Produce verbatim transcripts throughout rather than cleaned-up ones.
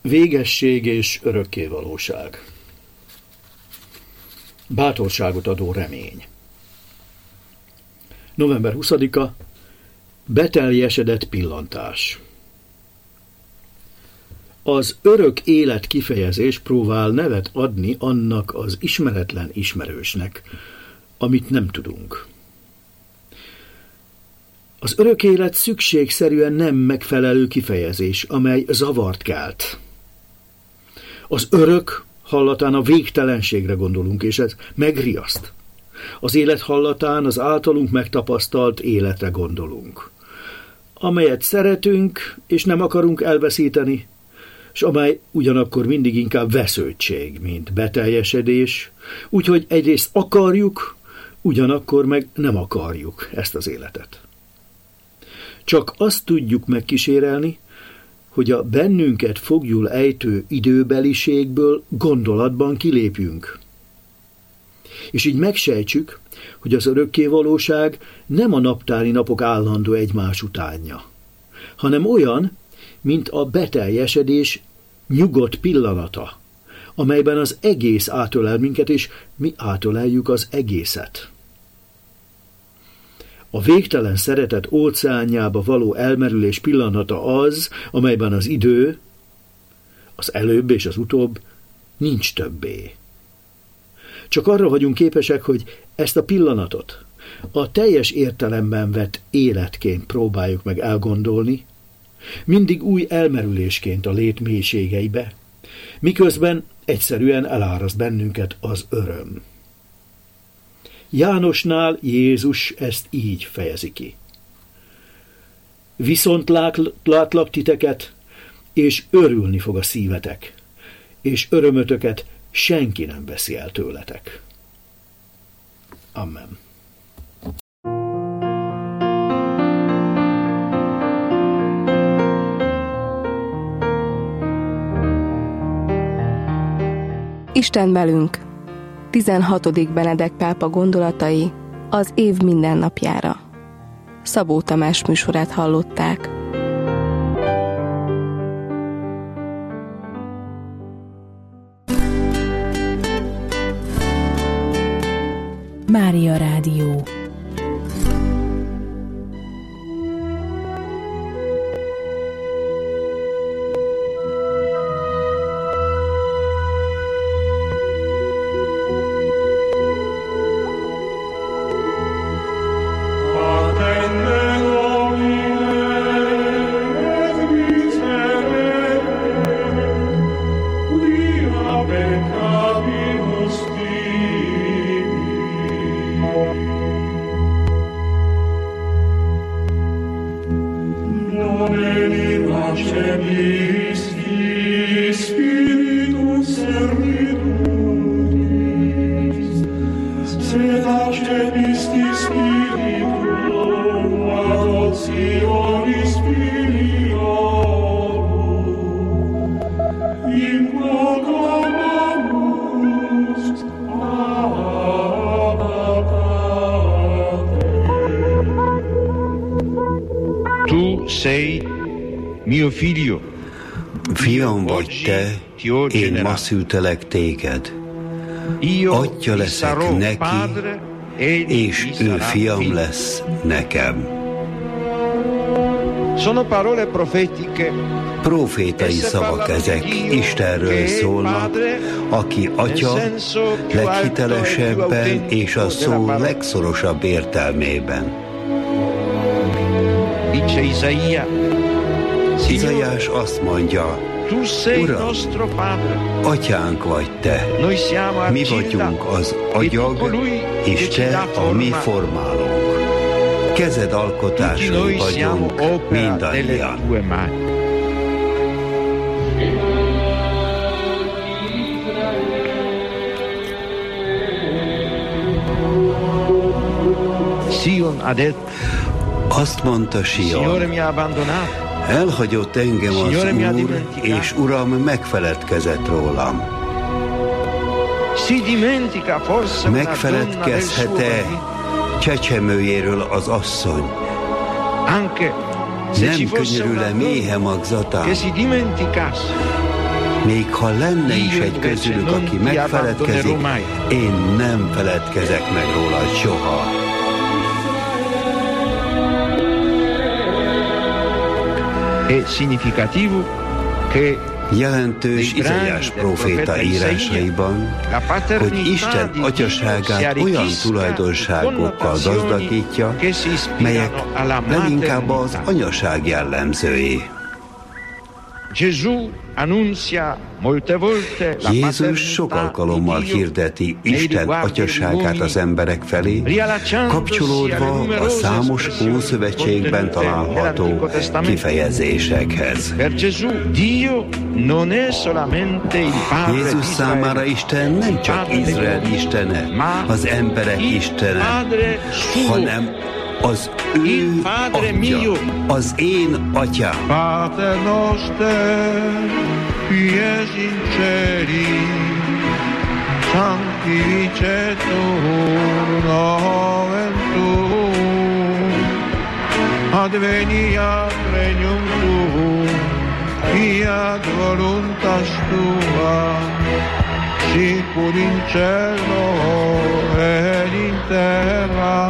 Végesség és örökkévalóság. Bátorságot adó remény. november huszadika. Beteljesedett pillantás. Az örök élet kifejezés próbál nevet adni annak az ismeretlen ismerősnek, amit nem tudunk. Az örök élet szükségszerűen nem megfelelő kifejezés, amely zavart kelt. Az örök hallatán a végtelenségre gondolunk, és ez megriaszt. Az élet hallatán az általunk megtapasztalt életre gondolunk, amelyet szeretünk, és nem akarunk elveszíteni, és amely ugyanakkor mindig inkább vesződtség, mint beteljesedés, úgyhogy egyrészt akarjuk, ugyanakkor meg nem akarjuk ezt az életet. Csak azt tudjuk megkísérelni, hogy a bennünket foglyul ejtő időbeliségből gondolatban kilépjünk. És így megsejtsük, hogy az örökkévalóság nem a naptári napok állandó egymás utánja, hanem olyan, mint a beteljesedés nyugodt pillanata, amelyben az egész átölel minket, és mi átöleljük az egészet. A végtelen szeretet óceánjába való elmerülés pillanata az, amelyben az idő, az előbb és az utóbb nincs többé. Csak arra vagyunk képesek, hogy ezt a pillanatot a teljes értelemben vett életként próbáljuk meg elgondolni, mindig új elmerülésként a lét mélységeibe, miközben egyszerűen eláraszt bennünket az öröm. Jánosnál Jézus ezt így fejezi ki. Viszont látlak titeket, és örülni fog a szívetek, és örömötöket senki nem veszi el tőletek. Amen. Isten velünk. tizenhatodik Benedek pápa gondolatai az év mindennapjára. Szabó Tamás műsorát hallották. Mária Rádió. Fiam vagy te, én ma szültelek téged. Atya leszek neki, és ő fiam lesz nekem. Profétai szavak ezek, Istenről szólnak, aki atya leghitelesebben és a szó legszorosabb értelmében. Izaiás azt mondja, Uram, atyánk vagy te, mi vagyunk az agyag, és te a mi formálónk. Kezed alkotásai vagyunk mindannyian. Azt mondta Sion, elhagyott engem az Úr, és Uram megfeledkezett rólam. Megfeledkezhet-e csecsemőjéről az asszony? Nem könyörül-e méhe magzatán? Még ha lenne is egy közülük, aki megfeledkezik, én nem feledkezek meg rólad soha. È significativo che jelentős Izaiás próféta írásaiban, hogy Isten atyaságát olyan tulajdonságokkal gazdagítja, melyek leginkább az anyaság jellemzői. Jézus sok alkalommal hirdeti Isten atyaságát az emberek felé, kapcsolódva a számos Ószövetségben található kifejezésekhez. Jézus számára Isten nem csak Izrael istene, az emberek istene, hanem az ő atya, az én atyám. Pater noster, qui es in celi, sanctificetur nomen tuum, adveniat regnum tuum, fiat voluntas tua, sicur in cielo et in terra.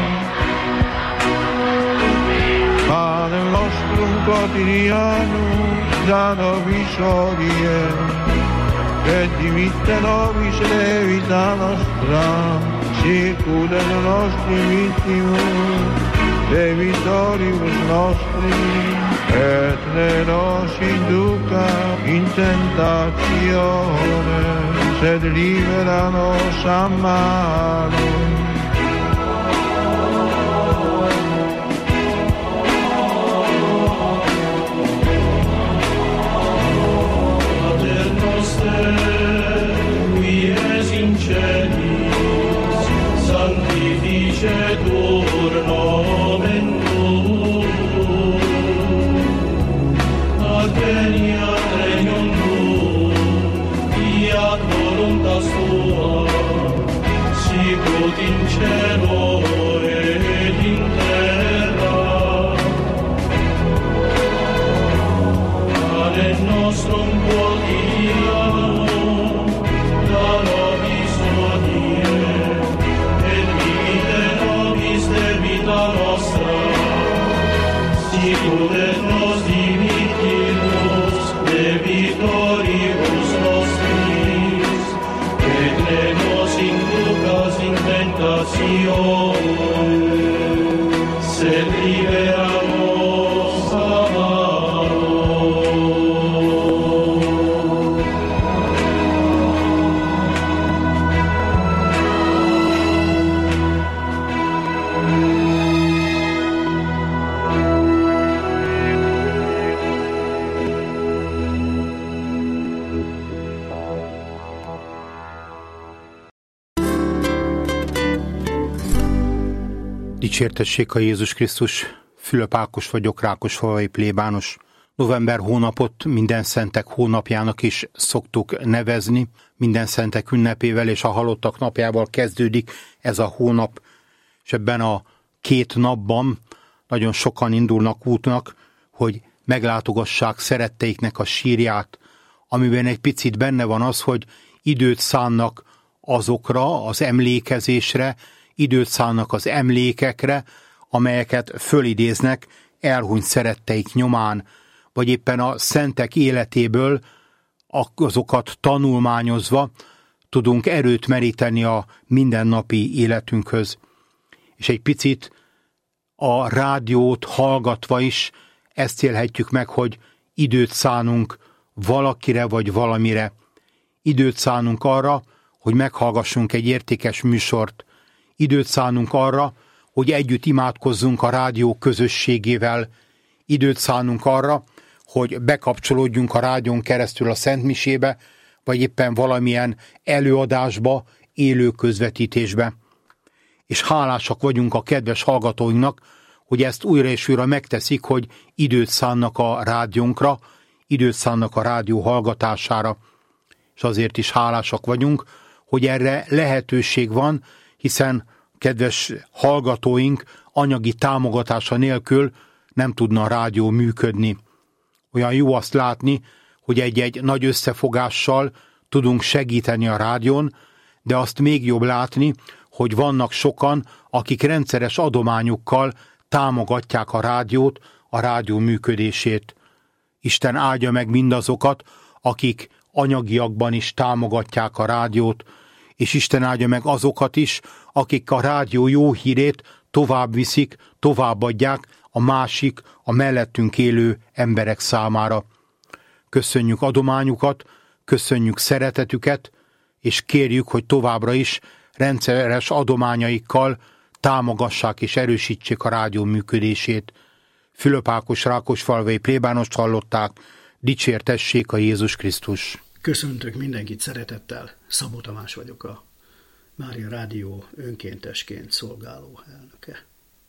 Panem nostrum quotidianum da nobis hodie, et dimitte nobis debita nostra, sicut et nostri vittimus debitoribus nostri, et ne nos induca in tentatione, sed libera nos a malo. Sanctificetur nomen tuum, adveniat regnum tuum, fiat voluntas tua, sicut in cielo et in terra. Panem nostrum quotidianum da nobis hodie, debita nostra, sicut et nos dimittimus debitoribus nostris, et ne nos inducas in tentatione, sed libera nos a malo. Dicsértessék a Jézus Krisztus, Fülöp Ákos vagyok, rákosfalvai plébános. November hónapot minden szentek hónapjának is szoktuk nevezni. Minden szentek ünnepével és a halottak napjával kezdődik ez a hónap, és ebben a két napban nagyon sokan indulnak útnak, hogy meglátogassák szeretteiknek a sírját, amiben egy picit benne van az, hogy időt szánnak azokra, az emlékezésre, időt szánnak az emlékekre, amelyeket fölidéznek elhunyt szeretteik nyomán, vagy éppen a szentek életéből azokat tanulmányozva tudunk erőt meríteni a mindennapi életünkhöz. És egy picit a rádiót hallgatva is ezt élhetjük meg, hogy időt szánunk valakire vagy valamire. Időt szánunk arra, hogy meghallgassunk egy értékes műsort. Időt szánunk arra, hogy együtt imádkozzunk a rádió közösségével. Időt szánunk arra, hogy bekapcsolódjunk a rádión keresztül a szentmisébe, vagy éppen valamilyen előadásba, élő közvetítésbe. És hálásak vagyunk a kedves hallgatóinknak, hogy ezt újra és újra megteszik, hogy időt szánnak a rádiónkra, időt szánnak a rádió hallgatására. És azért is hálásak vagyunk, hogy erre lehetőség van, hiszen kedves hallgatóink anyagi támogatása nélkül nem tudna a rádió működni. Olyan jó azt látni, hogy egy-egy nagy összefogással tudunk segíteni a rádión, de azt még jobb látni, hogy vannak sokan, akik rendszeres adományukkal támogatják a rádiót, a rádió működését. Isten áldja meg mindazokat, akik anyagiakban is támogatják a rádiót, és Isten áldja meg azokat is, akik a rádió jó hírét tovább viszik, továbbadják a másik, a mellettünk élő emberek számára. Köszönjük adományukat, köszönjük szeretetüket, és kérjük, hogy továbbra is rendszeres adományaikkal támogassák és erősítsék a rádió működését. Fülöp Ákos rákosfalvai plébánost hallották, dicsértessék a Jézus Krisztus. Köszöntök mindenkit szeretettel, Szabó Tamás vagyok, a Mária Rádió önkéntesként szolgáló elnöke.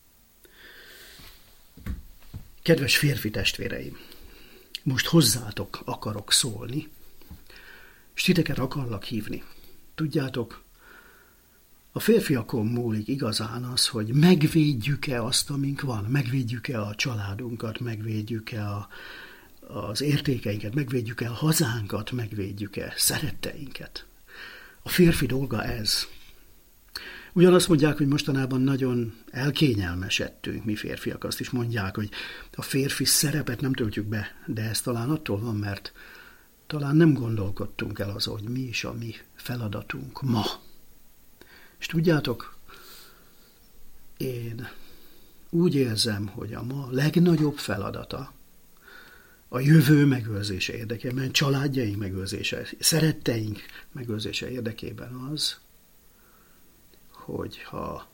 Kedves férfi testvéreim, most hozzátok akarok szólni, és titeket akarlak hívni. Tudjátok, a férfiakon múlik igazán az, hogy megvédjük-e azt, amink van, megvédjük-e a családunkat, megvédjük-e a, az értékeinket, megvédjük-e a hazánkat, megvédjük-e szeretteinket. A férfi dolga ez. Ugyanazt mondják, hogy mostanában nagyon elkényelmesedtünk mi férfiak, azt is mondják, hogy a férfi szerepet nem töltjük be, de ez talán attól van, mert talán nem gondolkodtunk el azon, hogy mi is a mi feladatunk ma. És tudjátok, én úgy érzem, hogy a ma legnagyobb feladata a jövő megőrzése érdekében, családjaink megőrzése, szeretteink megőrzése érdekében az, hogyha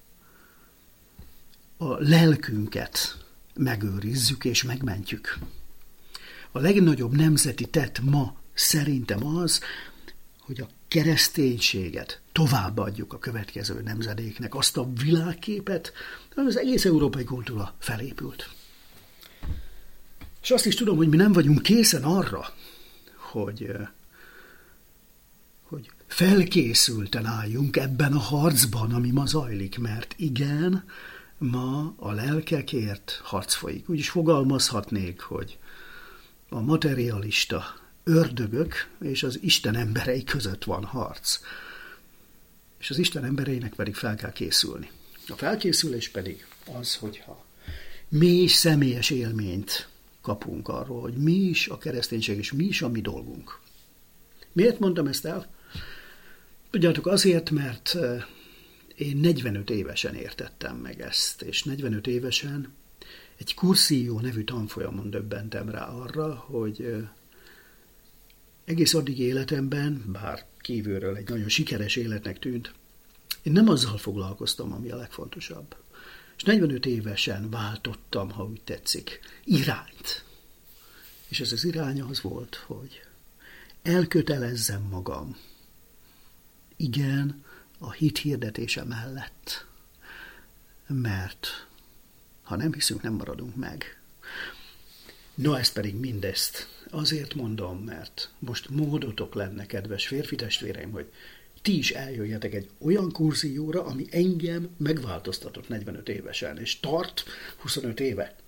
a lelkünket megőrizzük és megmentjük. A legnagyobb nemzeti tett ma szerintem az, hogy a kereszténységet továbbadjuk a következő nemzedéknek, azt a világképet, ami az egész európai kultúra felépült. És azt is tudom, hogy mi nem vagyunk készen arra, hogy, hogy felkészülten álljunk ebben a harcban, ami ma zajlik, mert igen, ma a lelkekért harc folyik. Úgy is fogalmazhatnék, hogy a materialista ördögök és az Isten emberei között van harc. És az Isten embereinek pedig fel kell készülni. A felkészülés pedig az, hogyha mély személyes élményt kapunk arról, hogy mi is a kereszténység, és mi is a mi dolgunk. Miért mondtam ezt el? Tudjátok, azért, mert én negyvenöt évesen értettem meg ezt, és negyvenöt évesen egy Cursillo nevű tanfolyamon döbbentem rá arra, hogy egész addig életemben, bár kívülről egy nagyon sikeres életnek tűnt, én nem azzal foglalkoztam, ami a legfontosabb. És negyvenöt évesen váltottam, ha úgy tetszik, irányt. És ez az irány az volt, hogy elkötelezzem magam, igen, a hit hirdetése mellett, mert ha nem hiszünk, nem maradunk meg. No, ezt pedig mindezt azért mondom, mert most módotok lenne, kedves férfi testvéreim, hogy ti is eljöjjetek egy olyan kurzióra, ami engem megváltoztatott negyvenöt évesen, és tart huszonöt éve.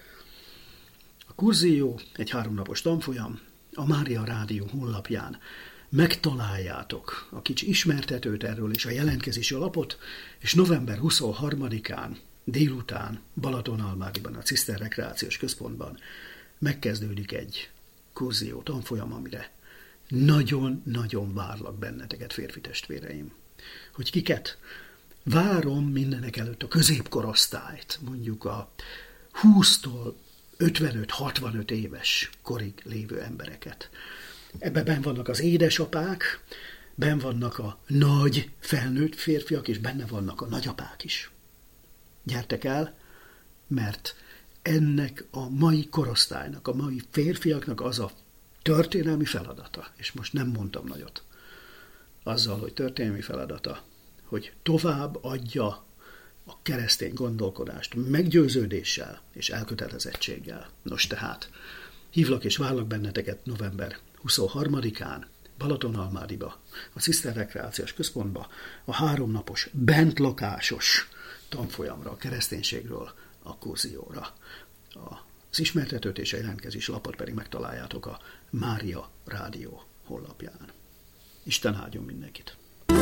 A kurzió egy háromnapos tanfolyam, a Mária Rádió honlapján megtaláljátok a kicsi ismertetőt erről és a jelentkezési alapot, és november huszonharmadikán délután Balatonalmádiban, a Ciszter Rekreációs Központban megkezdődik egy kurzió tanfolyam, amire nagyon-nagyon várlak benneteket, férfi testvéreim. Hogy kiket? Várom mindenek előtt a középkorosztályt, mondjuk a húsztól ötvenöt-hatvanöt éves korig lévő embereket. Ebben benn vannak az édesapák, benn vannak a nagy felnőtt férfiak, és benne vannak a nagyapák is. Gyertek el, mert ennek a mai korosztálynak, a mai férfiaknak az a történelmi feladata, és most nem mondtam nagyot, azzal, hogy történelmi feladata, hogy tovább adja a keresztény gondolkodást meggyőződéssel és elkötelezettséggel. Nos tehát, hívlak és várlak benneteket november huszonharmadikán Balatonalmádiba, a Ciszter Rekreációs Központba, a háromnapos bentlakásos tanfolyamra, a kereszténységről, a kurzióra. A Az ismertetőt és a jelentkezés lapot pedig megtaláljátok a Mária Rádió honlapján. Isten áldjon mindenkit!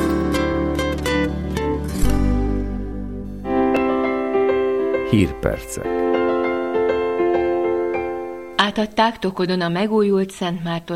Hírpercek. Átadták Tokodon a megújult Szent Márton